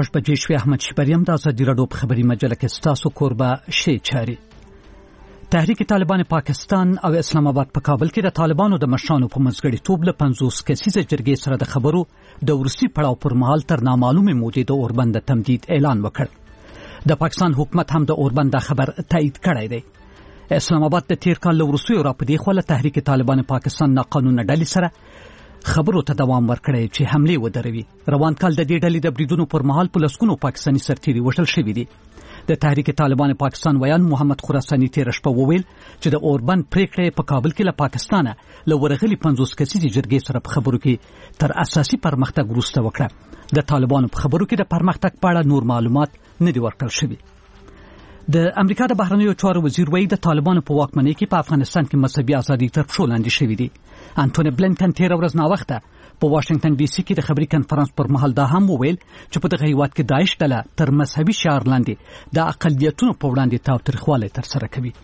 بجې شوې. احمد شپریم د ازادي راډیو په خبري مجله کې ستاسو کوربه شي چاري. تحریک طالبان پاکستان او اسلام آباد په کابل کې د طالبانو د مشرانو په منځګړیتوب له 50 کسیزه جرګې سره د خبرو د وروستي پړاو پر مهال تر نامعلومه مودې د اوربند تمدید اعلان وکړ. د پاکستان حکومت هم د اوربند خبر تایید کړی دی. اسلام آباد د تیر کال وروستي راپدې خو له تحریک طالبان پاکستان ناقانونه ډلې سره خبرو ته دوام ورکړی چې حمله ودروي. روان کال د دې ډلې د بریدونو پر مهال په لسګونو پاکستاني سرتیري وژل شوي دي. د تحریک طالبان پاکستان ویان محمد خراساني تیر شپه وویل چې د اوربند پریکړه په کابل کې له پاکستانه له ورغلي 50 کسیزې جرګې سره په خبرو کې تر اساسي پرمختګ وروسته وکړه. د طالبانو په خبرو کې د پرمختګ په اړه نور معلومات نه دي ورکړل شوي. د امریکا د بهرنیو چارو وزیر وایي د طالبانو په واکمنۍ کې په افغانستان کې مذهبي ازادي تر پښو لاندې شوې دي. انټونی بلنکن تیر ورځ ناوخته په واشنگټن ډي سي کې د خبري کنفرانس پر مهال دا هم وویل چې په دغه هیواد کې داعش ډله تر مذهبي شعار لاندې د اقلیتونو په وړاندې تاوتریخوالی ترسره کوي.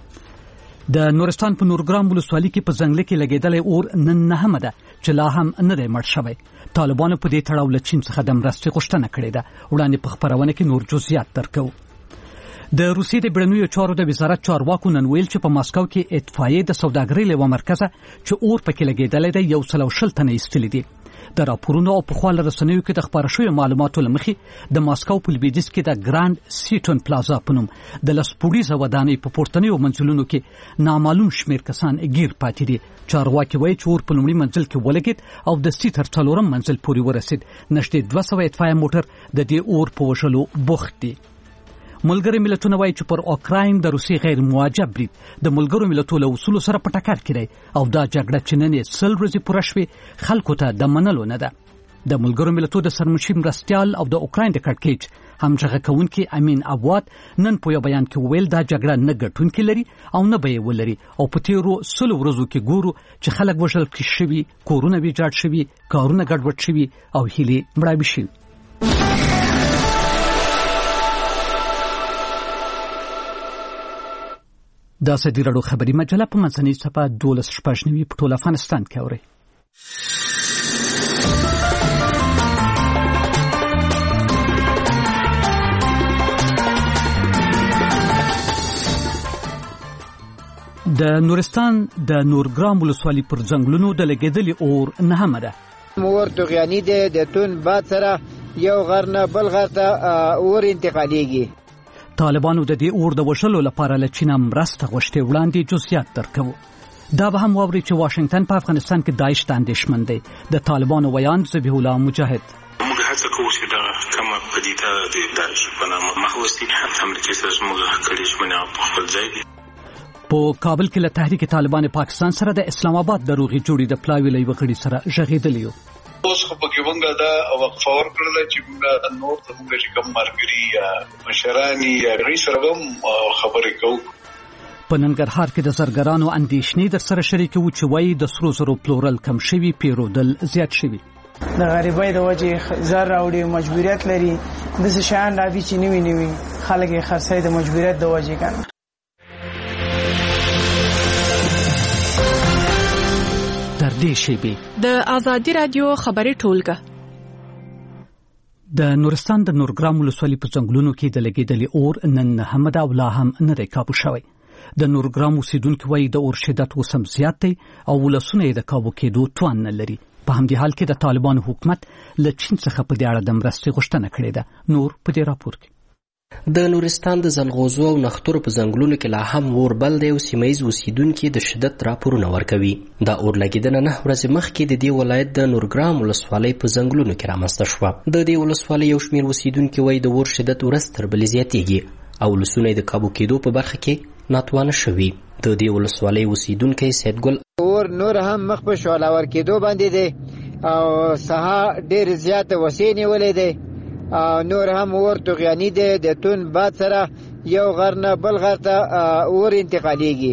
د نورستان په نورګرام ولسوالۍ کې په ځنګل کې لګیدلې اور نن نهمه ده چې لا هم نه دی مړ شوی. طالبانو په دې تړاو له چین څخه د مرستې غوښتنه کړې ده. وړاندې په خبرونه کې نور جزئیات درکو. د روسیې د بیړنیو چارو د وزارت چارواکو نن ویل چې په ماسکو کې اطفائیې د سوداګرۍ له مرکزه چې اور پکې لګیدلې ده 140 تنه ایستلې دي. د راپورونو او په خواله رسنیو کې د خبرو شوی معلوماتو لمخې د ماسکو په لویدیځ کې د ګراند سیټون پلازا په نوم د لسپوډیزه ودانۍ په پورتنیو منزلونو کې نامعلوم شمیر کسان گیر پاتې دي. چارواکي وایي چې اور په لومړي منزل کې ولګید او د سیټر څلورم منزل پورې ورسید. نشته 200 اطفائیه موټر د دې اور په وشلو بوخت دي. ملګری ملتونه وایي چې پر اوکراین د روسي غیر مواجب برید د ملګرو ملتونو له اصولو سره په ټکر کې دی او دا جګړه چې نن 100 ورځې پوره شوې خلکو ته د منلو نه ده. د ملګرو ملتونو د سرمشي مرستیال او د اوکراین د کړکېچ همغږی کوونکي امین ابوات نن په یو بیان کې ویل دا جګړه نه ګټونکې لري او نه به یې ولري او په تیرو 100 ورځو کې ګورو چې خلک وژل شوي، کورونه ویجاړ شوي، کارونه ګډوډ شوي او هیلې مړاوې شوي. د ازادي راډیو خبري مجله په منځنۍ صفحه 12 په ټول افغانستان کې اوري. د نورستان د نورګرام ولسوالۍ پر ځنګلونو د لګیدلې اور نهمه ده. مور توغیانی ده د تون باد سره یو غرنه بل غرته اور انتقالیږي. طالبانو د دې اور د وشلو لپاره له چین مرسته غوښتې. وړاندې جزئیات درکو. دا به هم واوري چې واشنگټن په افغانستان کې داعش ته اندېښمن دی. د طالبانو ویان ذبیح الله مجاهد موږ هڅه کوو چې دا کومه پدیده د داعش په نامه مخوستي امریکا سره موږ کړي چې موږ په خپل ځای په کابل کې له تحریک طالبان پاکستان سره د اسلام آباد د روغي جوړې د پلاوي له وغړي سره ژغېدلی یو. اوس خو پکې مونږه دا وقفه ورکړل چې مونږه نور څنګه چې کوم مرګري یا مشرانی یا رئیس رغم خبرې کوو. په ننګرهار کې د زرګرانو اندېښنې در سره شریکو چې وایي د سرو زرو پلورل کم شوي، پیرودل زیات شوي. د غریبۍ د وجې زر راوړي مجبوریت لري د شیان راوي چې نوي خلک یې خرڅوي د مجبوریت د وجې کنه. د ازادي رادیو خبري ټولګه. د نورستان د نورګرام ولسوالۍ په ځنګلونو کې د لګیدلې اور نن نهمه ده او لا هم نه دی کابو شوی. د نورګرام اوسیدونکو وایي د اور شدت اوس هم زیات دی او ولسونه یې د کابو کېدو توان نه لري. په همدې حال کې د طالبانو حکومت له چین څخه په دې اړه د مرستې غوښتنه کړې ده. نور په دې راپور کې. د نورستان د زلغوزو او نخترو په ځنګلونو کې لا هم اور بل دی او سیمه‌ییز اوسیدونکي د شدت راپورونه ورکوي. دا اور لګیدنه 9 ورځې مخکې د دې ولایت د نورګرام ولسوالۍ په ځنګلونو کې رامنځته شوه. د دې ولسوالۍ یو شمېر اوسیدونکي وایي د اور شدت ورځ تر بلې زیاتېږي او ولسونه د کابو کېدو په برخه کې ناتوانه شوي. د دې ولسوالۍ اوسیدونکی سیدګل اور نور هم مخ په شعله ورکېدو باندې دی او ساحه ډېر زیاته وسیع نیولې دی. نور هم اور توغیانی ده د تون باد سره یو غرنه بل غرته اور انتقالیږي.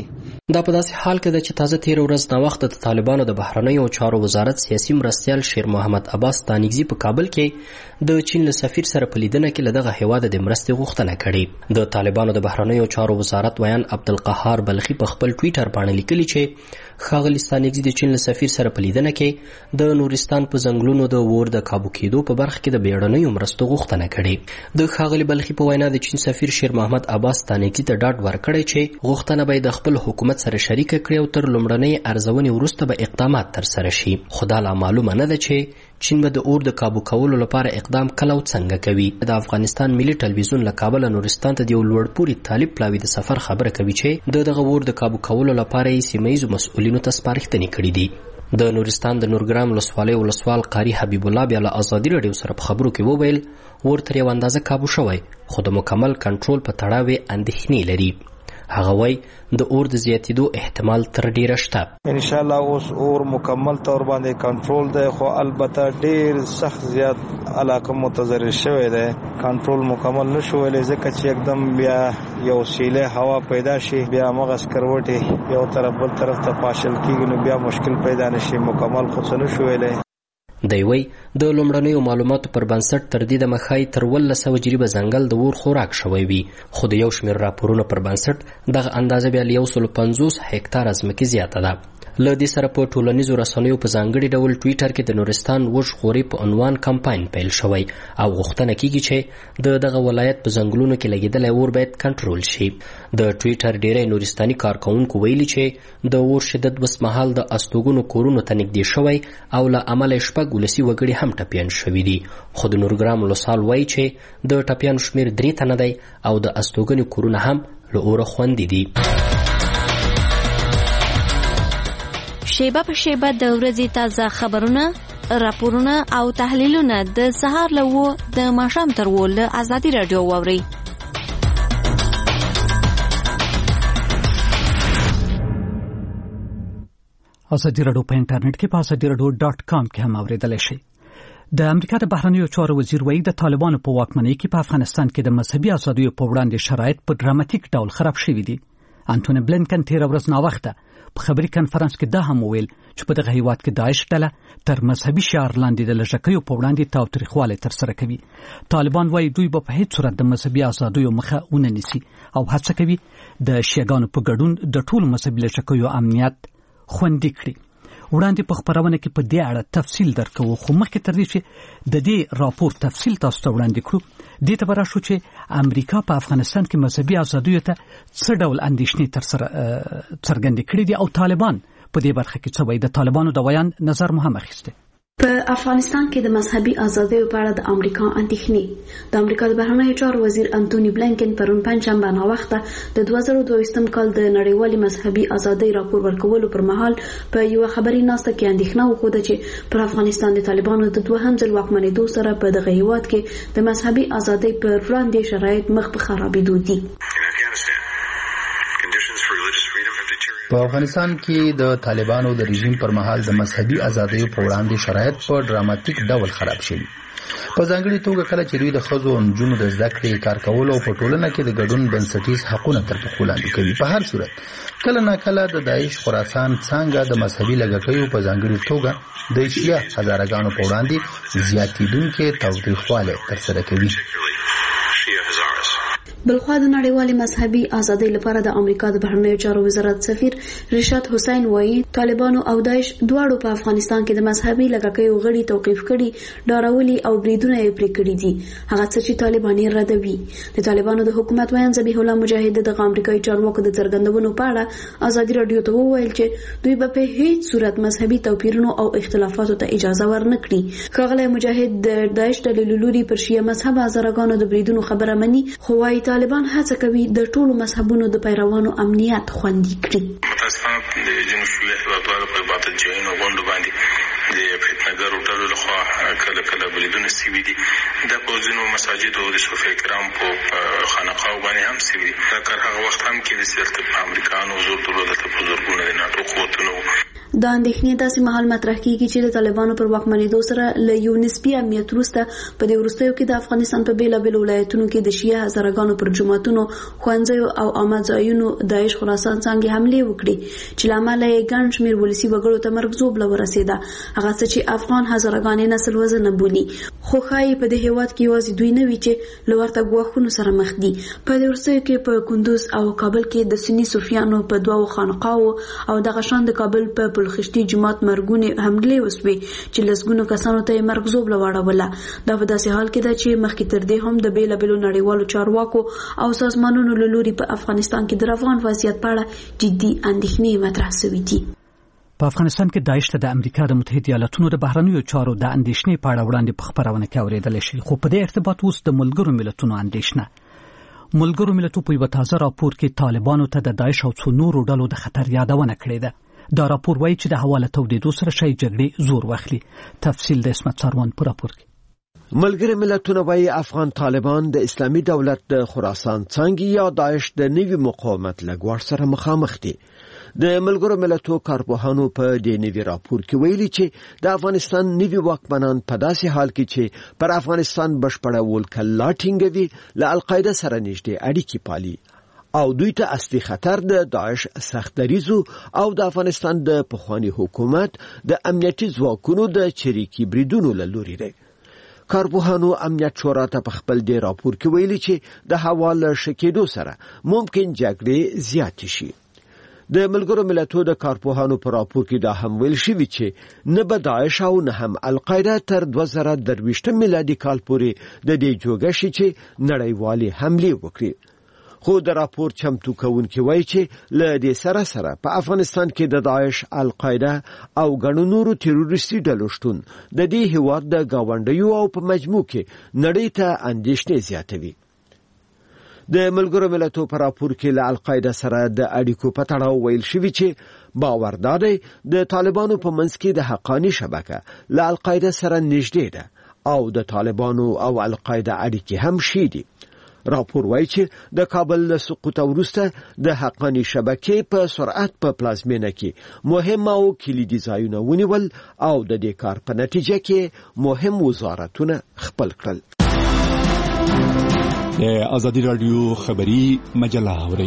دا په داسې حال کې ده چې تازه تیر ورځ ناوخته د طالبانو د بهرنیو چارو وزارت سیاسي مرستیال شیر محمد عباس ستانکزي په کابل کې د چین له سفیر سره په لیدنه کې له دغه هیواده د مرستې غوښتنه کړې. د طالبانو د بهرنیو چارو وزارت ویان عبدالقهار بلخي په خپل ټویټر باندې لیکلي چې ښاغلي ستانکزي د چین له سفیر سره په لیدنه کې د نورستان په ځنګلونو د اور د کابو کېدو په برخه کې د بیړنیو مرستو غوښتنه کړې. د ښاغلي بلخي په وینا د چین سفیر شیر محمد عباس ستانکزي ته ډاډ ورکړی چې غوښتنه به د خپل حکومت سره شریک کړي او تر لومړنۍ ارزونې وروسته به اقدامات ترسره شي. خو دا لا معلومه نه ده چې چین به د اور د کابو کولو لپاره اقدام کله او څنګه کوي. د افغانستان ملي ټلویزیون له کابله نورستان ته د یو لوړپوړي طالب پلاوي د سفر خبره کوي چې دغه اور د کابو کولو لپاره یې سیمه ییزو مسؤلینو ته سپارښتنې کړي دي. د نورستان د نورګرام ولسوالۍ ولسوال قاری حبیب الله بیا له ازادي راډیو سره په خبرو کې وویل اور تر یو اندازه کابو شوی خو د مکمل کنټرول په تړاو یې اندېښنې لري. هغه وای د اور د زیاتېدو احتمال تر ډیره شته. ان شاء الله اوس اور مکمل تور باندې کنټرول دی خو البته ډیر سخت زیات علاقه متضرر شوی دی. کنټرول مکمل نشو ویلې ځکه چې एकदम بیا یو سیله هوا پیدا شي بیا مغز کروټي یو طرف بل طرف ته پاشل کیږي نو بیا مشکل پیدا نشي. مکمل خو څه نشو ویلې. دی وی د لومړنیو معلوماتو پر بنسټ تر دې دمه ښایي تر 1200 جریبه ځنګل د اور خوراک شوی وي خو د یو شمېر راپورونو پر بنسټ دغه اندازه بیا له 150 هکتاره ځمکې زیاته ده. له دې سره په ټولنیزو رسنیو په ځانګړي ډول ټویټر کې د نورستان وږ خوري په عنوان کمپاین پیل شوی او غوښتنه کیږي چې دغه ولایت په ځنګلونو کې لګېدلی اور باید کنټرول شي. د ټویټر ډیری نورستاني کارکونکو ویلي چې د اور شدت وسمهال د استوګنو کورونو ته نږدې شوی او له امله شپږ ولسي وګړي هم ټپیان شوي دي. خو د نورګرام ولسوال وایي چې د ټپیانو شمېر 3 تنه دی او د استوګنې کورونه هم له اوره خوندي دي. شیبه په شیبه د ورځې تازه خبرونه، راپورونه او تحلیلونه د سهار له 9 د ماښام تر 10 له ازادي راډیو واورئ. ازادي راډیو په انټرنیټ کې په azadieradio.com کې هم اوریدلای شئ. د امریکا د بهرنیو چارو وزیر وایي د طالبانو په واکمنۍ کې په افغانستان کې د مذهبي ازادیو په وړاندې شرایط په ډراماتیک ډول خراب شوي دي. انټونی بلینکن تیر ورځ ناوخته په خبري کانفرنس کې دا هم وویل چې په دغه هیواد کې داعش ډله تر مذهبي شعار لاندې د لږکیو په وړاندې تاوتریخوالی ترسره کوي. طالبان وایي دوی به په هیڅ صورت د مذهبي ازادیو مخه ونه نیسي او هڅه کوي د شیعاګانو په ګډون د ټولو مذهبي لږکیو امنیت خوندي کړي. وړاندې په خبرونه کې په دې اړه تفصیل درکو خو مخکې تر دې چې د دې راپور تفصیل تاسو ته وړاندې کړو دې ته براشو چې امریکا په افغانستان کې مذهبي ازادیو ته څه ډول اندېښنې ترسره څرګندې کړې دي او طالبان په دې برخه کې څه وایي. د طالبانو د بیان نظر مو هم اخیسته. په افغانستان کې د مذهبي ازادیو په اړه د امریکا اندېښنې د امریکا د بهرنیو چارو وزیر انټونی بلینکن پرون پنځشنبه ناوخته د 2022م کال د نړیوالي مذهبي ازادۍ راپور ورکولو پر مهال په یو خبري ناسته کې اندېښنه وښوده چې پر افغانستان د طالبانو د دوهم ځل واکمنېدو سره په دغه هیواد کې د مذهبي ازادۍ پر وړاندې شرایط مخ په خرابېدو دي. په افغانستان کې د طالبانو د رژیم پر مهال د مذهبي ازادیو په وړاندې شرایط په ډراماتیک ډول خراب شوي. په ځانګړي توګه کله چې دوی د ښځو او نجونو د زده کړې، کار کولو او په ټولنه کې د ګډون بنسټیز حقونه تر پښو لاندې کوي. په هر صورت کله ناکله د داعش خراسان څانګه د مذهبي لږکیو په ځانګړي توګه د شیعه هزارګانو په وړاندې زیاتېدونکې تاوتریخوالی ترسره کوي. بلخوا د نړیوالې مذهبي ازادۍ لپاره د امریکا د بهرنیو چارو وزارت سفیر رشاد حسین وایي طالبانو او داعش دواړو په افغانستان کې د مذهبي لږکیو غړي توقیف کړي، ډارولي او بریدونه یې پرې کړي دي، هغه څه چې طالبان یې ردوي. د طالبانو د حکومت ویان ذبیح الله مجاهد د امریکایي چارواکو د څرګندونو په اړه ازادي راډیو ته وویل چې دوی به په هیڅ صورت مذهبي توپیرونو او اختلافاتو ته اجازه ورنکړي. ښاغلی مجاهد د داعش ډلې لوري پر شیعه مذهب هزارګانو د بریدونو خبره مني، خو وایي طالبان هڅه کوي د ټولو مذهبونو د پیروانو امنیت خوندي کړي. متاسفانه د جنوب سویل هیوادوالو په باطل جایونو غونډو باندې د فتنهګرو ډلو لخوا کله کله بریدونه سوي دي. دا په ځینو مساجدو د صوفیه کرام په خانقاهو باندې هم سوي دي. دا کار هغه وخت هم کېدای چې دلته په امریکایانو زور درلوده، په زرګونه د ناټو قوتونو دا اندېښنې داسې مهال مطرح کیږي چې د طالبانو پر واکمنېدو سره له یو نسبي امنیت وروسته په دې وروستیو کې د افغانستان په بیلابېلو ولایتونو کې د شیعه هزارهګانو پر جوماتونو، ښوونځیو او عامه ځایونو داعش خراسان څانګې حملې وکړي چې له امله یې ګڼ شمېر ولسي وګړو ته مرګ ژوبله ورسېده، هغه څه چې افغان هزارهګانې نسل وژنه بولي. خو ښایي په دې هېواد کې یوازې دوی نه وي چې له ورته ګواښونو سره مخ دي. په دې وروستیو کې په کندوز او کابل کې د سني صوفیانو په 2 خانقاو او دغه شان د کابل په پلخشتي جماعت مرګونې حملې وسوې چې لسګونو کسانو ته یې مرګ ژوبله واړوله. دا په داسې حال کې ده چې مخکې تر دې هم د بیلابېلو نړیوالو چارواکو او سازمانونو له لوري په افغانستان کې د روان وضعیت په اړه جدي اندېښنې مطرح شوې دي. په افغانستان کې داعش ته د امریکا د متحده ایالاتونو د بهرنیو چارو د اندېښنې په اړه وړاندې په خبرونه کې اورېدل شي، خو په دې ارتباط اوس د ملګرو ملتونو اندېښنه. ملګرو ملتونو په یو تازه راپور کې طالبانو ته د داعش او څو نورو ډلو د خطر یادونه کړې ده. دا راپور وایي چې د حواله تودېدو سره شای جګړې زور واخلي. تفصیل د اسمت ساروان په راپور کې. ملګري ملتونه وایي افغان طالبان د اسلامي دولت د خراسان څانګې یا داعش د نوي مقاومت له ګواښ سره مخامخ دي. د ملګرو ملتونو کارپوهانو په دې نوي راپور کې ویلي چې د افغانستان نوي واکمنان په داسې حال کې چې پر افغانستان بشپړه ولکه ټینګوي له القاعده سره نږدې اړیکې پالي او دوی ته اصلي خطر د داعش سختدریزو او د افغانستان د پخوانی حکومت د امنیتي ځواکونو د چریکي بریدونو له لوري دی. کارپوهانو امنیت شورا ته په خپل دې راپور کې ویلي چې د حواله شکېدو سره ممکن جګړې زیات شي. د ملګرو ملتونو د کارپوهانو په راپور کې دا هم ویل شوی چې نه به داعش او نه هم القاعده تر 2023 میلادي کال پورې د دې جوګه شي چې نړیوالې حملې وکړي. خو د راپور چمتو کوونکي وایي چې له دې سره سره په افغانستان کې د داعش، القاعده او ګڼو نورو تروریستي ډلو شتون د دې هیواد د گاونډیو او په مجموع کې نړۍ ته اندېښنې زیاتوي. د ملګرو ملتونو په راپور کې له القاعده سره د اړیکو په تړاو ویل شوی چې باور دی د طالبانو په منځ کې د حقانی شبکه له القاعده سره نږدې ده او د طالبانو او القاعده اړیکې هم شي دي. راپور وایي چې د کابل له سقوط وروسته د حقانی شبکې په سرعت په پلازمینه کې مهم او کلیدي ځایونه ونیول او د دې کار په نتیجه کې مهم وزارتونه خپل کړل. د ازادي رادیو خبری مجله اوري.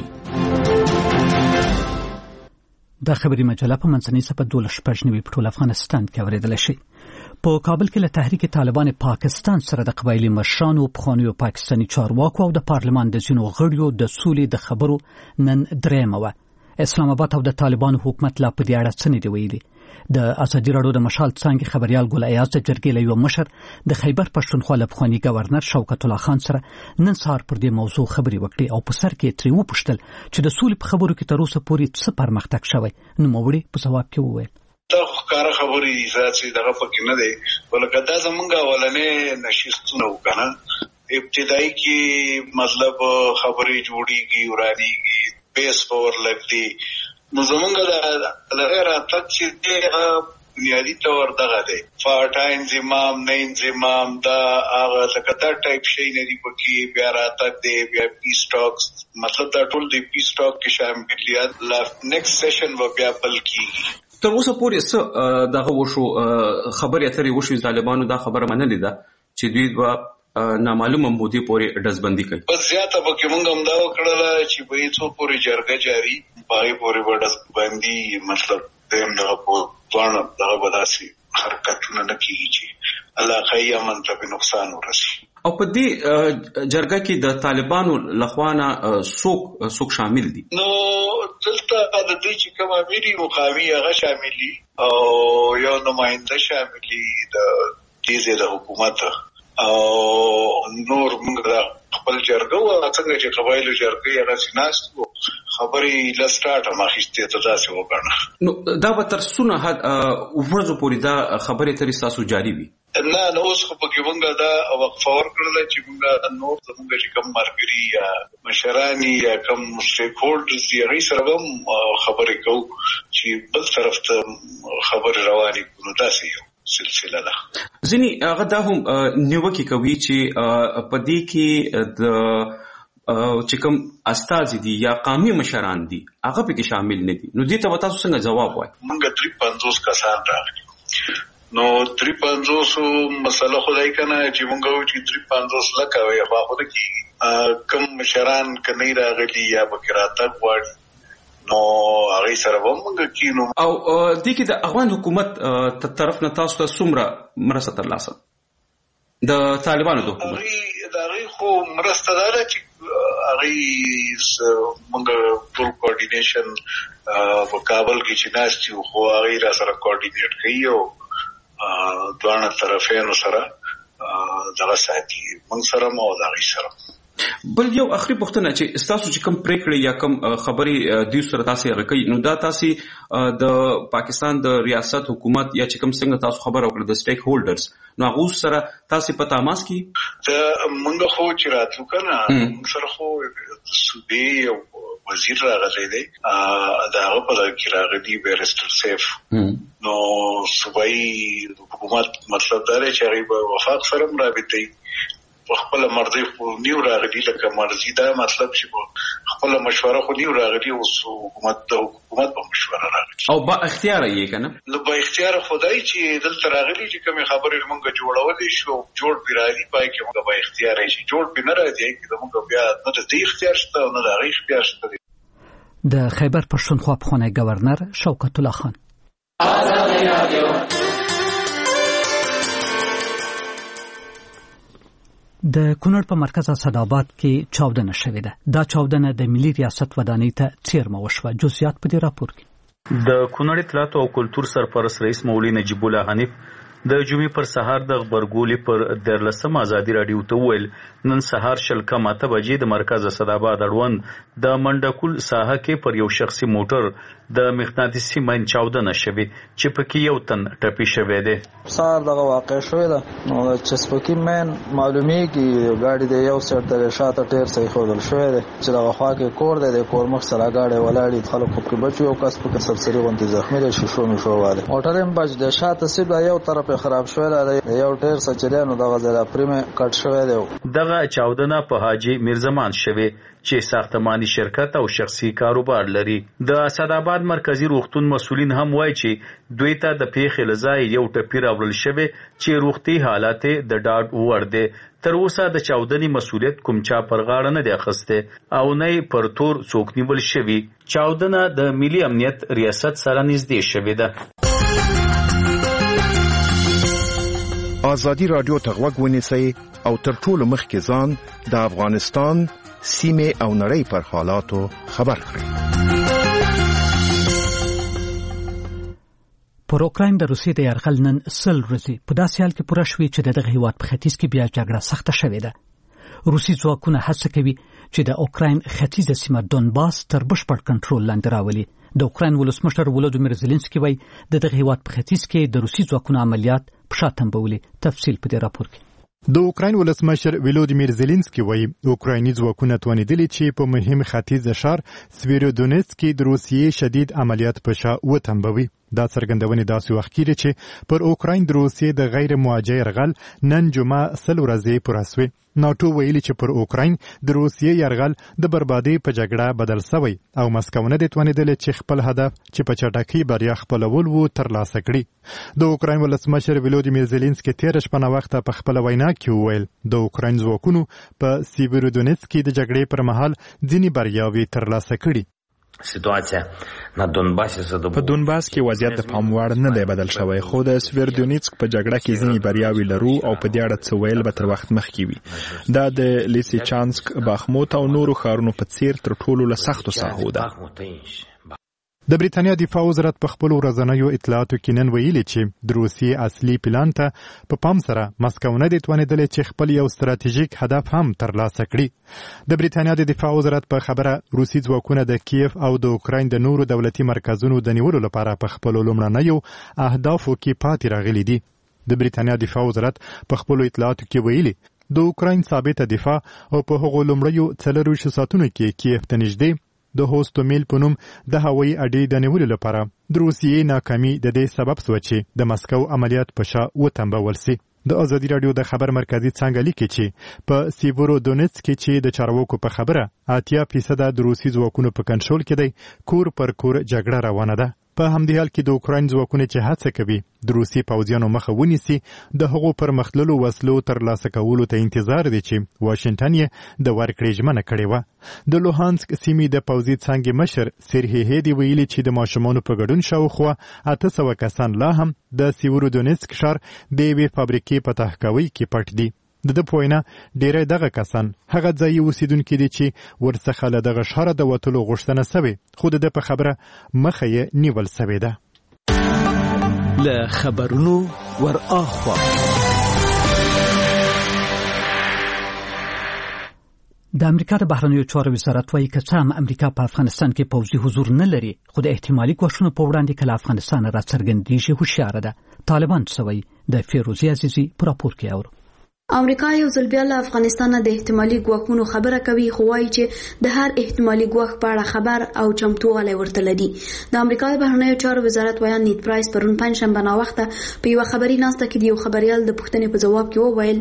د خبری مجله په منځنۍ صفحه 12 په ټول افغانستان کې اوریدل شي. په کابل کې له تحریک طالبان پاکستان سره د قبایلی مشرانو، پخوانیو پاکستاني چارواکو او د پارلمان د ځینو غړیو د سولې د خبرو نن درېمه وه. اسلام آباد او د طالبانو حکومت لا په دې اړه څه نه دی ویلي. د ازادي راډیو د مشال څانګې خبريال ګل ایاز د جرګې له یو مشر د خیبر پښتونخوا له پخواني گورنر شوکت الله خان سره نن سهار پر دې موضوع خبري وکړي او په سر کې ترې وپوښتل چې د سولې په خبرو کې تر اوسه پورې څه پرمختګ شوی. نوموړي په ځواب کې وویل دا ښکاره خبرې ذاتي دغه پکې نه دی، ولکه دا زمونږ اولنې نشستونه وکړه ابتدایي کې مطلب خبرې جوړیږي ورانیږي بیس پاور لګدي نو زمونږ د لغیر اتک چې دی بنیادی طور دغه دی فاټا انضمام نه انضمام دا هغه لکه دا ټایپ شي نه دی پکې بیا راتک دی بیا پیس ټاکس مطلب دا ټول دی پیس ټاک کې شاملیت لا نیکسټ سیشن و بیا بل کیږي. تر اوسه پورې څه دغه وشو خبرې اترې وشو طالبانو دا خبره منلې ده چې دوی به نامعلومه مودې پورې ډزبندي کوي. په زیاته پکې مونږ هم دا وکړله چې به څو پورې جرګه جاری پای پورې به ډزبندي مطلب دیم دغه په ځوانه دغه بداسي حرکتونه نه کیږي چې الله خی امن ته نقصان ورسي. او په دې جرګه کې د طالبانو لخوانه څوک شامل دي؟ نو دلته د دې چې کوم اميري مقامي هغه شاملي او یو نماینده شاملي د دې د حکومت او نور موږ خپل جرګه او څنګه چې قبایلو جرګه هغه سیناستو خبرې لسټارټ ماخسته ته تاسو وکړه. نو دا به تر څونه ورځو پورې دا خبرې ترې تاسو جاری وي؟ نه نو اوس خو پکې مونږ دا وقفه ورکړله چې مونږ نور زمونږ چې کوم مرګري یا مشرانی یا کوم سټیک هولډرز یې غي سره هم خبرې کوو چې بل طرف ته خبر رواني کوو. تاسو یو سلسله ده ځینې هغه دا هم نیوکې کوي چې په دې کې د چې کوم استازي دي یا قومي مشران دي هغه پکې شامل نه دي. نو دې ته تاسو څنګه جواب وایي؟ موږ 53 کسان راغلي. نو 53 مسله خدای کنه چې موږ وایو چې 53 لکه وي خو د کی کم مشران کني راغلي یا بکراتک واړي نو هغه سره موږ کینو. او دې کې د افغان حکومت طرف نه تاسو ته څومره مرسته ترلاسه د طالبانو د حکومت؟ دغه خو مرسته ده چې هغه موږ ټول کوارډینیشن په کابل کې چې ناستي خو هغه را سره کوارډینیټ کوي او دوه طرفینو سره دغه ساتي موږ سره مو دغه سره. بل یو اخري پوښتنه چې تاسو چې کوم پریکړې یا کوم خبرې دوی سره تاسو راکړي نو دا تاسو د پاکستان د ریاست حکومت یا چې کوم څنګه تاسو خبر وکړه د سټیک هولډرز نو هغه سره تاسو په تماس کې د موږ خو چې راتلو کنه موږ سره خو صوبې او وزیر راغلی دی دا هغه په کې راغلی بیرستر سیف نو صوبایي حکومت مطلب دا دی چې هغه په وفاق سره مرابطي خپل مرضی خو نیو راغلی لکه مرضی دا مطلب چې خپل مشوره خو نیو راغلی او حکومت په مشوره راغلی او با اختیار یې کنه نو با اختیار خدای چې دلته راغلی چې کوم خبرې موږ جوړولې شو جوړ پیرالي پای کې موږ با اختیار یې جوړ پینه راځي چې موږ بیا نه د اختیار شته نه د اختیار شته. د خیبر پښتونخوا پخوانی گورنر شوکت الله خان د کونړ په مرکز اسداباد کې چاودنه شوې ده. دا چاودنه د ملي ریاست ودانۍ ته څیرمه وشوه. جزئیات په دې راپور کې. د کونړ اطلاعات او کلتور سرپرست رئیس مولوي نجیب الله حنیف د جمعې پر سهار د خبرګولې پر 13 ازادي رادیو ته ویل نن سهار شلکه ماته بجې د مرکز اسداباد اړوند د منډکول ساحه کې پر یو شخصي موټر د مغناطیسي ماین چاودنه شوې چې پکې یو تن ټپي شوی دی. سهار دغه واقع شوې ده نو چې سپکی ماین معلومیږي ګاډي د یو سر د شاته ټیر صحیح خودل شوې ده چې دغه خوا کې کور دی د کور مخ سره ګاډي ولاړې خلکو په بچو او کس په سرسري غونډې زخمي دي شوشو مشواله موټر هم بچ د شاته سیده یو طرف خراب شوی دی یو ټیر سچریانو دغه ځای پرمه کټ شوی دی. دغه چاودنه په حاجی میرزمان شوی چې ساختماني شرکت او شخصي کاروبار لري. د اسداباد مرکزی روغتون مسولین هم وایي چې دوی ته د پیښې لزای یو ټپی راوړل شوی چې روغتي حالات د ډاډ وړ دي. تر اوسه د چاودنې مسولیت کوم چا پر غاړه نه دی اخیسته او نه پر تور څوک نیول شوی. چاودنه د ملي امنیت ریاست سره نږدې شوی ده. آزادی رادیو ته غوږ ونیسئ او تر ټولو مخکې ځان د افغانستان سیمه او نړۍ پر حالاتو خبر کړئ. پر اوکراین د روسیې د یرغل نن 100 ورځې په داسې حال کې پوره شوې چې دغه هیواد په ختیځ کې بیا جګړه سخته شوې ده. روسي ځواکونه هڅه کوي چې د اوکراین ختیځه سیمه دونباس تر بشپړ کنټرول لاندې راولي. د اوکراین ولسمشر ولودیمیر زيلنسکي وایي دغه هیواد په ختیځ کې د روسي ځواکونو عملیات په شا تنبولي. تفصیل په دې راپور کې. د اوکراین ولسمشر ولودیمیر زيلنسکي وایي اوکرایني ځواکونه توانیدلي چې په مهم ختیځ شهر سویرودونیتسک کې د روسیې شدید عملیات په شا وتنبوي. دا څرګندونه داسې وخت کې چې پر اوکراین د روسیې د غیر موجه يرغل نن جمعه 100 ورځې پوره شوه. ناتو ویلي چې پر اوکراین د روسیې يرغل د بربادي په جګړه بدل شوی او مسکو نه د توانیدل چې خپل هدف چې په چټکۍ بریا خپلول وو ترلاسه کړي. د اوکراین ولسمشر ولودیمیر زيلنسکي تیر شپه وخت په خپل وینا کې ویل د اوکراین ځواکونو په سیبرودونیتسک کې د جګړې پر مهال ځینی بریاوي ترلاسه کړي. په دونباس کې وضعیت د پام وړ نه دی بدل شوی خو د سویرودونیتسک په جګړه کې ځینی بریاوي لرو او په دې اړه څه ویل به تر وخت مخکې وي. دا د لیسیچانسک باخموت او نورو ښارونو په څیر تر ټولو له سختو ساحو ده. د بریتانیا دفاع وزارت په خپل ورځنیو اطلاعاتو کې نن ویلي چې د روسیې اصلي پلان ته په پام سره مسکو نه دی توانیدلی چې خپل یو ستراتیژیک هدف هم ترلاسه کړي. د بریتانیا د دفاع وزارت په خبره روسي ځواکونه د کیف او د اوکراین د نورو دولتي مرکزونو د نیولو لپاره په خپل لومړنیو اهدافو کې پاتې راغلي دي. د بریتانیا دفاع وزارت په خپل اطلاعاتو کې ویلي د اوکراین ثابته دفاع او په هغو لومړیو 4 ساعتونو کې کیف ته نږدې د هوستومیل په نوم د هوایي اډې د نیولو لپاره د روسیې ناکامي د دې سبب شوه چې د مسکو عملیات په شا وتنبول سي. د ازادي رادیو د خبر مرکزی څنګه لیکي چې په سیورودونیتس کې چې د چارواکو په خبره 80% د روسي ځواکونو په کنټرول کې دی کور پر کور جګړه روانه ده. په همدې حال کې د اوکراین ځواکونه چې هڅه کوي د روسي پوځیانو مخه ونیسي د هغو پرمختللو وسلو ترلاسه کولو ته انتظار دی چې واشنګټن یې د ورکړې ژمنه کړې وه. د لوهانسک سیمې د پوځي څانګې مشر سیرهی دی ویلي چې د ماشومانو په ګډون شاوخوا 800 کسان لا هم د سیورودونیتسک ښار د یوې فابریکې په تحکاوي کې پټ دي. د په وینا ډیری دغه کسان هغه ځای اوسیدونکي دي چې ورڅخه له دغه ښاره د وتلو غوښتنه سوې خو د په خبره مخه یې نیول سوې ده. له خبرونو ور اخوا د امریکا د بهرنیو چارو وزارت وايي که څه هم امریکا په افغانستان کې پوځي حضور نه لري خو د احتمالي ګواښونو په وړاندې کله افغانستان راڅرګندېږي هوښیاره ده. طالبان څه وايي د فیروزي عزیزي په راپور کې اورو. امریکا یو ځل بیا له افغانستان د احتمالي ګواښونو خبره کوي خو وايي چې د هر احتمالي ګواښ په اړه خبر او چمتووالی ورته لري. د امریکا د بهرنیو چارو وزارت ویان نیت پرایس پرون پنځشنبه ناوخته په یو خبري ناسته کې د یو خبريال د پوښتنې په جواب کې وویل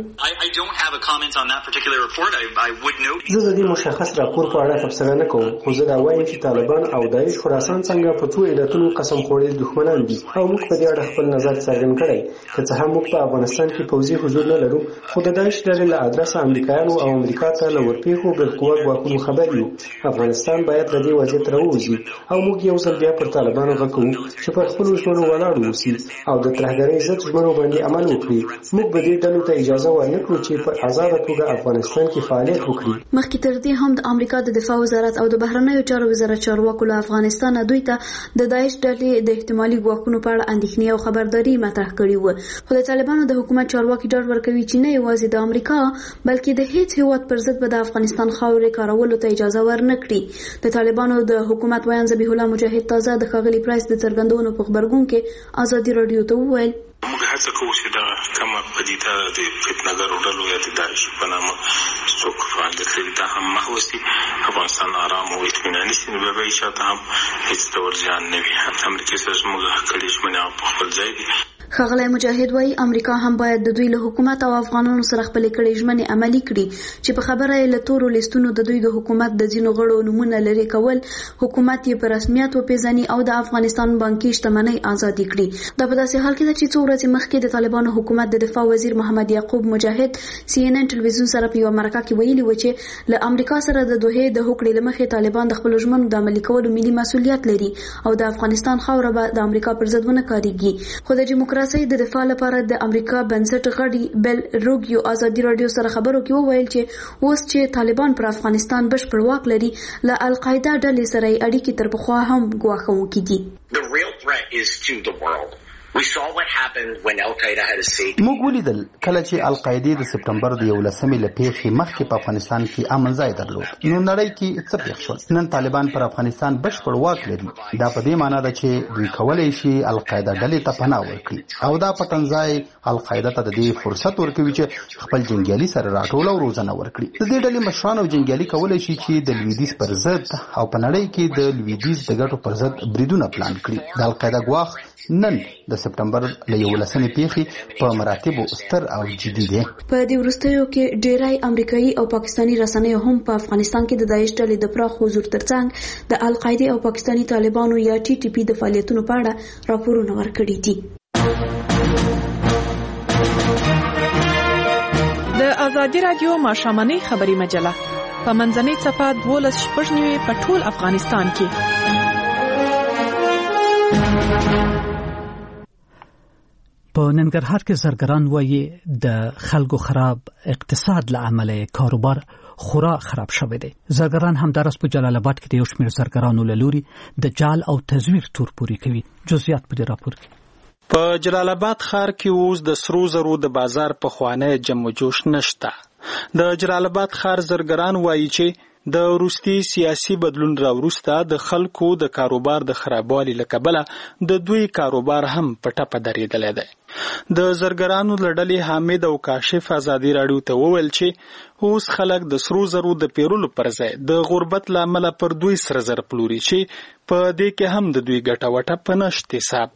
زه د دې مشخص راپور په اړه تبصره نه کوم خو زه دا وایم چې طالبان او داعش خراسان څنګه په څو علتونو قسم خوړل دښمنان دي او موږ په دې اړه خپل نظر څرګند کړی که څه هم موږ په افغانستان کې پوځي حضور نه لرو خو د داعش ډلې له ادرسه امریکایانو او امریکا ته له ورپېښو بالقوه ګواښونو خبر یو. افغانستان باید له دې وضعیت راووځي او موږ یو ځل بیا پر طالبانو غږ کوو چې پر خپلو ژمنو ولاړ اوسي او د ترهګرۍ ضد ژمنو باندې عمل وکړي. موږ به دې ډلو ته اجازه ورنکړو چې په ازاده توګه افغانستان کې فعالیت وکړي. مخکې تر دې هم د امریکا د دفاع وزارت او د بهرنیو چارو وزارت چارواکو له افغانستان دوی ته د داعش ډلې د احتمالي ګواښونو په اړه اندېښنې او خبرداري مطرح کړې وه. خو د طالبانو د حکومت چارواکي ډاډ ورکوي چې نه یوازې د امریکا بلکې د هیڅ هیواد پر ضد به د افغانستان خاورې کارولو ته اجازه ورنکړي. د طالبانو د حکومت ویان ذبیح الله مجاهد تازه د ښاغلي پرایس د څرګندونو په خبرګون کې ازادي رادیو ته وویل موږ هڅه کوو چې دا کومه پدیده د فتنهګرو ډلو یا د داعش په نامه څوک فعالیت لري دا هم محوستي افغانستان آرام او اطمیناني سي نو بیا به شاته هم هیڅ ډول زیان نه وي. امریکا سره زموږ کړي ژمنې په خپل ځای دي. ښاغلی مجاهد وايي امریکا هم باید د دوی له حکومت او افغانانو سره خپلې کړې ژمنې عملي کړي چې په خبره یې له تورو لیستونو د دوی د حکومت د ځینو غړو نومونه لرې کول حکومت یې په رسمیت وپیژني او د افغانستان بانکي شتمنۍ ازادي کړي. دا په داسې حال کې ده چې څو ورځې مخکې د طالبانو حکومت د دفاع وزیر محمد یعقوب مجاهد CNN ټلویزیون سره په یوه مرکه کې ویلي و چې له امریکا سره د دوحې د هوکړې له مخې طالبان د خپلو ژمنو د عملي کولو ملي مسؤلیت لري او د افغانستان خاوره به د امریکا پر ضد ونه کاریږي. خو د دیموکراسۍ د دفاع لپاره د امریکا بنسټ غړي بیل روګیو ازادي رادیو سره خبرو کې وویل چې اوس چې طالبان پر افغانستان بشپړ واک لري له القاعده ډلې سره اړیکې تر پخوا هم ګواښونکي دي. موږ ولیدل کله چې القاعده د سپټمبر د 11مې له پیښې مخکې په افغانستان کې امن ځای درلود نو نړۍ کې څه پیښ شول. نن طالبان پر افغانستان بشپړ واک لري. دا په دې معنی ده چې دوی کولی شي القاعده ډلې ته پناه ورکړي او دا پټنځای القاعده ته د دې فرصت ورکوي چې خپل جنګیالي سره راټول او روزنه ورکړي. د دې ډلې مشران او جنګیالي کولی شي چې د لویدیځ پر ضد او په نړۍ کې د لویدیځ د ګټو پر ضد بریدونه پلان کړي. د القاعده ګواښ نن د سپټمبر له 11مې پیښې په مراتبو ستر او جدي دی. په دې وروستیو کې ډیری امریکایي او پاکستاني رسنیو هم په افغانستان کې د داعش ډلې د پراخ حضور ترڅنګ د القاعده او پاکستاني طالبانو یا TTP د فعالیتونو په اړه راپورونه ورکړي دي. د ازادي رادیو ماښامنۍ خبري مجله په منځنۍ صفحه 12:09 په ټول افغانستان کې. په ننګرهار کې زرګران وایي د خلکو خراب اقتصاد له امله کاروبار خورا خراب شوی دی. زرګران همدارس په جلال آباد کې د یو شمېر زرګرانو له لوري د جال او تزویر تور پوري کوي. جزئیات په دې راپور کې. په جلال آباد ښار کې اوس د سرو زرو د بازار په خوانه جمع جوش نشته. د جلال آباد ښار زرګران وایي چې د روسي سیاسي بدلون راوروسته د خلکو د کاروبار د خرابوالي له کبله د دوی کاروبار هم په ټپه درېدلی دی. د زرګرانو له ډلې حامد او کاشف ازادي راډیو ته وویل چې اوس خلک د سرو زرو د پیرلو پر ځای د غربت له امله پر دوی سره زر پلوري چې په دې کې هم د دوی ګټه وټه په نشت حساب ده.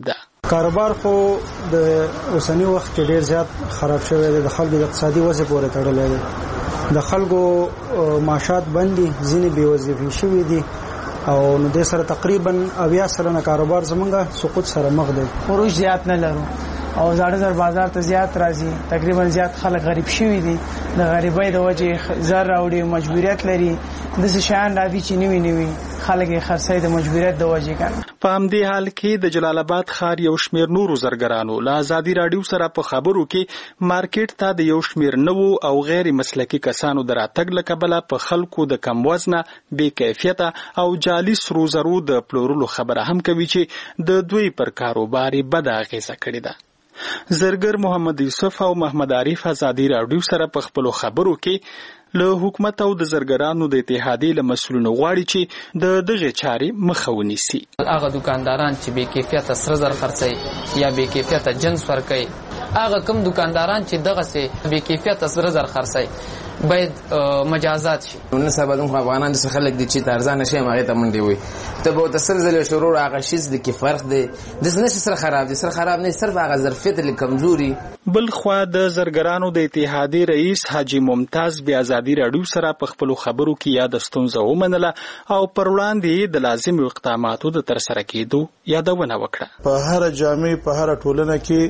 کاروبار خو د اوسنی وخت کې ډیر زیات خراب شوی دی، د خلکو د اقتصادي وضع پورې تړلی دی. د خلکو معاشات بندي، ځینې بې وظیفې شوي دي او نو د سره تقریبا 80% کاروبار زمونږه سقوط سره مخ دی. خروج زیات نه لرو او زړه زر بازار ته زیات راځي، تقریبا زیات خلک غریب شوي دي، د غریبۍ د وجې زر راوړي، مجبوریت لري، داسې شیان راځي چې نوي خلک یې خرڅوي د مجبوریت د وجې کنه. په همدې حال کې د جلال آباد ښار یو شمېر نورو زرګرانو له ازادي راډیو سره په خبرو کې مارکیټ ته د یو شمېر نوو او غیر مسلکي کسانو د راتګ له کبله په خلکو د کم وزنه، بې کیفیته او جعلي سرو زرو د پلورلو خبره هم کوي چې د دوی پر کاروبار یې بده اغېزه کړې ده. زرګر محمد یوسف او محمد عارف ازادي راډیو سره په خپلو خبرو کې له حکومت او د زرګرانو د اتحادیې له مسؤلینو غواړي چې د دغې چارې مخه ونیسي. هغه دکانداران چې بې کیفیته سره زر خرڅوي یا بې کیفیته جنس ورکوي، هغه کم دکانداران چې دغسې بې کیفیته سره زر خرڅوي باید مجازات شي. نن سبا د افغانان څخه خلک دي چې ارزانه شي هغه ته منډي وي ته به تسل زل شروع هغه شیز د کې فرق دی د نس سره خراب دي، سره خراب نه، صرف هغه ظرفیت له کمزوري. بل خو د زرګرانو د اتحادیې رئیس حاجی ممتاز بیا ازادي راډیو سره په خپل خبرو کې یاد ستونزه ومنله او پر وړاندې د لازمي اقداماتو د ترسره کېدو یادونه وکړه. په هر جامع په هر ټولنه کې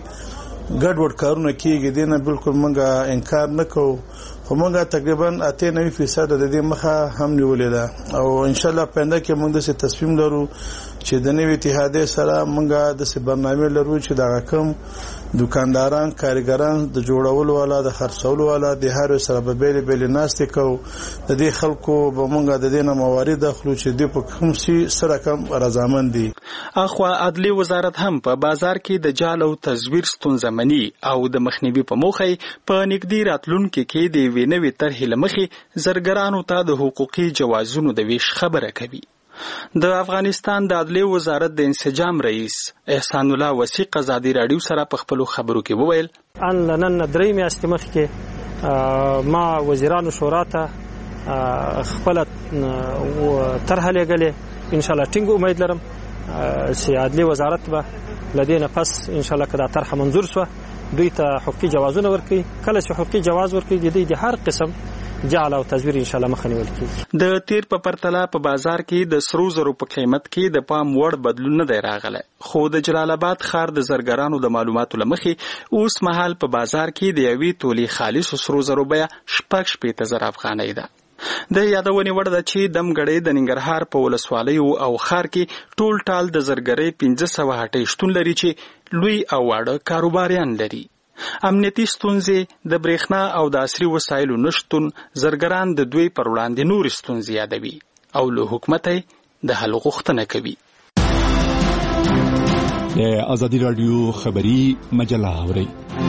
ګډوډ کارونه کیږي، دینه بالکل مونږه انکار نه کوو، خو مونږه تقریبا 98% د دې مخه هم نیولې ده او ان شاء الله پنده کې مونږ د تصمیم لرو چې د نوې اتحادیې سره مونږه د برنامه لرو چې دا کم دکانداران، کارګران د جوړولو والا، د خرڅولو والا د هر سره به بیل ناستې کو، د دې خلکو به مونږه د دې نه موارد اخلو چې د په کوم سي سره کم رضامند دي. اخو عدلي وزارت هم په بازار کې د جعل او تزویر ستونزه مني او د مخنیوي په موخه په نږدې راتلونکو کې د وینوي طرحې لمخې زرګرانو ته د حقوقي جوازونو د ویش خبره کوي. د افغانستان د عدلي وزارت د انسجام رئیس احسان الله وثیق ازادي راډیو سره په خپل خبرو کې وویل ان نن درې میاشتې مخکې ما وزیرانو شورا ته خپل طرح لګلې، ان شاء الله ټینګ امید لرم چې عدلي وزارت به لدينا پس ان شاء الله کدا طرح منظور شو دوی ته حقوقي جوازونه ورکړي. کله چې حقوقي جواز ورکړي د هر قسم جعل او تزویر ان شاء الله مخه نیول کیږي. د تیر په پرتله په بازار کې د سرو زرو په قیمت کې د پام وړ بدلون نه دی راغلی، خو د جلال آباد ښار د زرګرانو د معلوماتو لمخې اوس مهال په بازار کې د یوې تولې خالص سرو زرو بیه 6.5 افغانۍ ده. د یادونې وړ ده چې دمګړۍ د ننګرهار په ولسوالیو او ښار کې ټول ټال د زرګرۍ 1500 هټۍ شتون لري چې لوی او واړه کاروباریان لري. امنیتي ستونزې، د برېښنا او د عصري وسایلو نشتون زرګران د دوی پر وړاندې نورې ستونزې یادوي او له حکومته د حل غوښتنه کوي. د ازادي راډیو خبري مجله اورئ.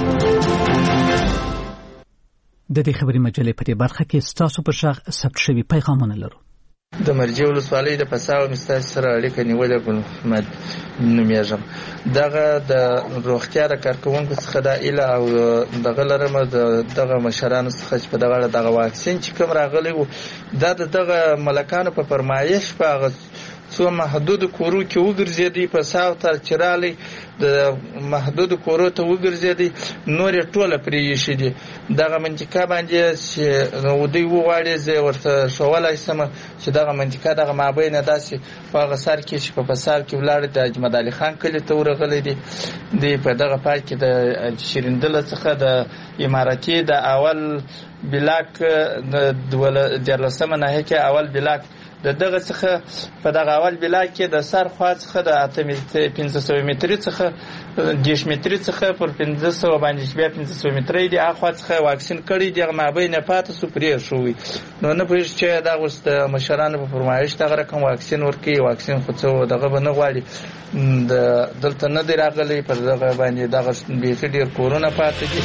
د دې خبري مجلې په دې برخه کې ستاسو په شغ ثبت شوي پیغامونه لرو. د مرجع ولسوالۍ د پساو مستاس سره اړیکه نیولې ګل محمد نومیږم. دغه د روغتیا د کارکونکو څخه د اله او دغه لرم دغه مشرانو څخه چې په دغه واکسین چې کوم راغلی وو دغه ملکانو په فرمایش په څو محدود کورو کې وګرځېدي، په ساو تر چرالي د محدود کورو ته وګرځېدي، نور ټوله پرې یې دي. دغه منطقه باندې چې دوی وغواړي زه ورته شوالای سم چې دغه منطقه دغه مابین داسې په غسر کې چې په پسار کې ولاړ د احمد علي خان کلی ته ورغلي دي په دغه پای کې د شیرندل څخه د اماراتي د اول بلاک د 14 ناحیه کې اول بلاک دغه څخه په دغه اول بلاک کې د سر خوا څخه د 500 متر څخه 10 متر څخه پر 500 باندې بیا 500 متر دی اخوا څخه واکسین کړي دغه مابین پاتې سو پرې شوې نو نه پوهیږي چې دا اوس د مشرانو په فرمایش دغه رقم واکسین ورکړي. واکسین خو څه دغه نه غواړي دلته نه دی راغلی، پر دغه باندې دغه بیخي ډیر کورونه پاتې دي.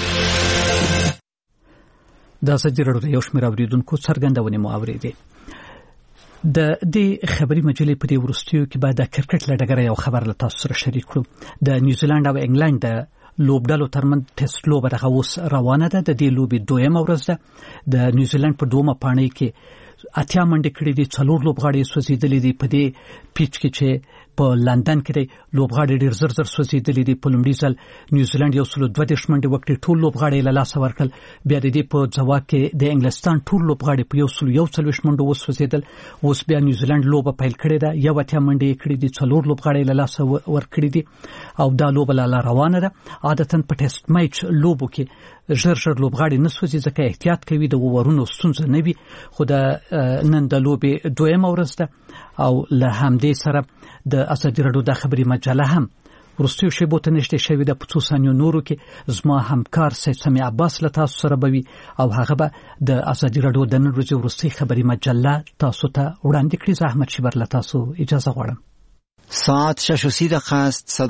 دا سجرړو یو شمېر اوریدونکو څرګندونې مو اورېدې. د دې خبري مجلې په دې ورستیو کې بعد د کرکټ لړګره یو خبر له تاسو سره شریک کړو. د نیوزیلند او انګلند د لوبډلو ترمن ټیسټ لوبه دغه اوس روانه ده. د دې لوبې دویمه ورځ ده. د نیوزیلند په دومه پاڼۍ کې 80 منډې کړې دي، 4 لوبغاړي سوځېدلې دي. په دې پیچ کې چې په لندن کې لوبغاړي ډیر زر سوځیدلې دي. په لومړي ځل نیوزیلند 122 منډې وکړې، ټول لوبغاړي له لاسه ورکړل. بیا د دې په ځواب کې د انګلستان ټول لوبغاړي په 141 منډو وسوځیدل. اوس بیا نیوزیلند لوبه پیل کړې ده، یو اتیا منډې کړې دي، 4 لوبغاړي له لاسه ورکړي دي او دا لوبه لا روانه ده. عادتاً په ټیسټ میچ لوبو کې ژر لوبغاړي نه سوځي ځکه احتیاط کوي، د وورونو ستونزه نه وي. خو د نن د لوبې دویمه ورځ ده او له همدې سره د ازادي راډیو د خبري مجله هم ورستیو شیبو ته نشته شوی د 2 ثانیو نورو کې زما همکار سید سمیع عباس له تاسو سره بوي او هغه به د ازادي راډیو د نن ورځې ورستي خبري مجله تاسو ته وړاندې کړي. زحمت شي بر له تاسو اجازه غواړم. ساعت 6:30